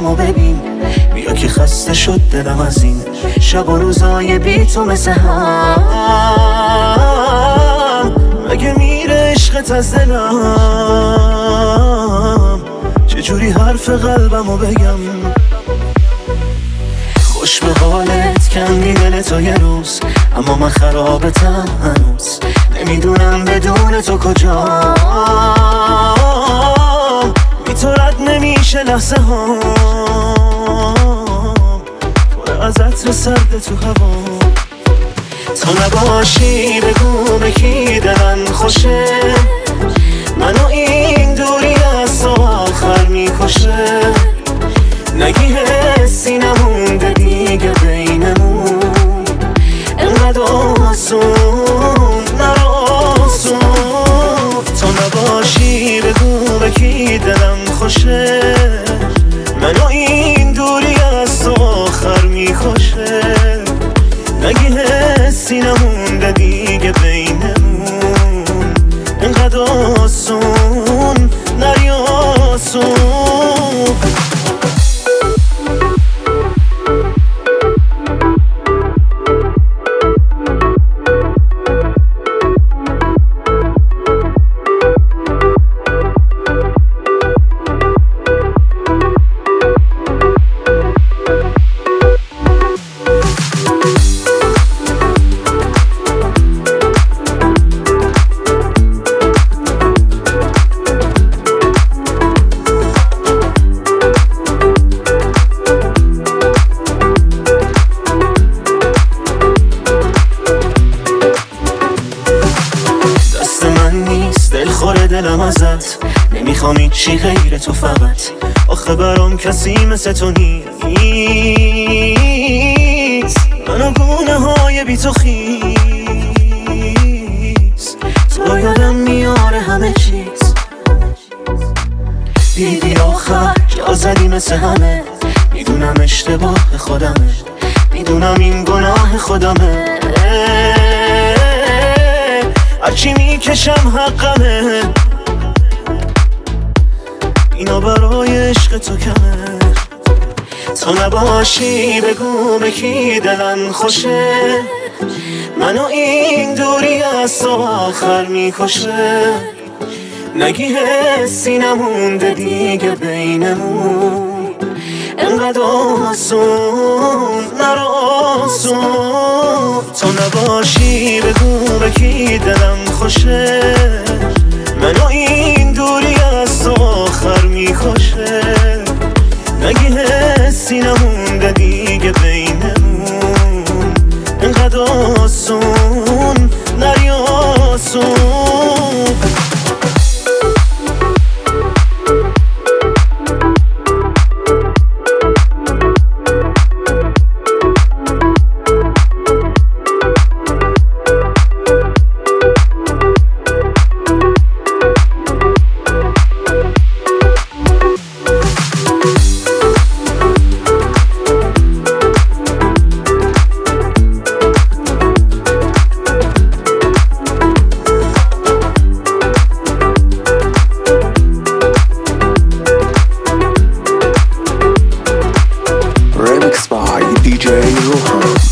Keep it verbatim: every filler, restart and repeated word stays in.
قلبمو ببین، بیا که خسته شد دلم از این شب و روزای بی تو مثل هم. مگه میره عشقت از دلم؟ چجوری حرف قلبمو بگم؟ خوش به حالت کندی دل تو یه روز، اما من خرابتم هنوز، نمیدونم بدون تو کجام. بی تو رد نمیشه لحظه ها، پر از عطر سرد تو هوا. تو نباشی بگو به کی دلم خوشه، منو این دوری از تو آخر میکشه. نگی حسی نمونده دیگه بینمون، انقدر آسون نرو آسون. تو نباشی بگو به کی دلم خوشه، منو این دوری از تو آخر میکشه. نگی حسی نمونده دیگه بینمون، انقدر آسون نری آسون. دلم ازت نمیخوام هیچی غیر تو فقط، آخه برام کسی مثل تو نیست. منو گونه های بی تو خیز، تو یادم میاره همه چیز. دیدی آخر جا زدی مثل همه، میدونم اشتباه خودمه، میدونم این گناه خودمه. هرچی میکشم حقمه، اینا برای عشق تو کمه. تو نباشی بگو به کی دلم خوشه، منو این دوری از تو آخر میکشه. نگی حسی نمونده دیگه بینمون، انقدر آسون نرو آسون. تو نباشی بگو به کی دلم خوشه، منو این دوری از تو آخر میکشه. نگی حسی نمونده دیگه بینمون، انقدر آسون نری آسون. Remix by D J Rohan.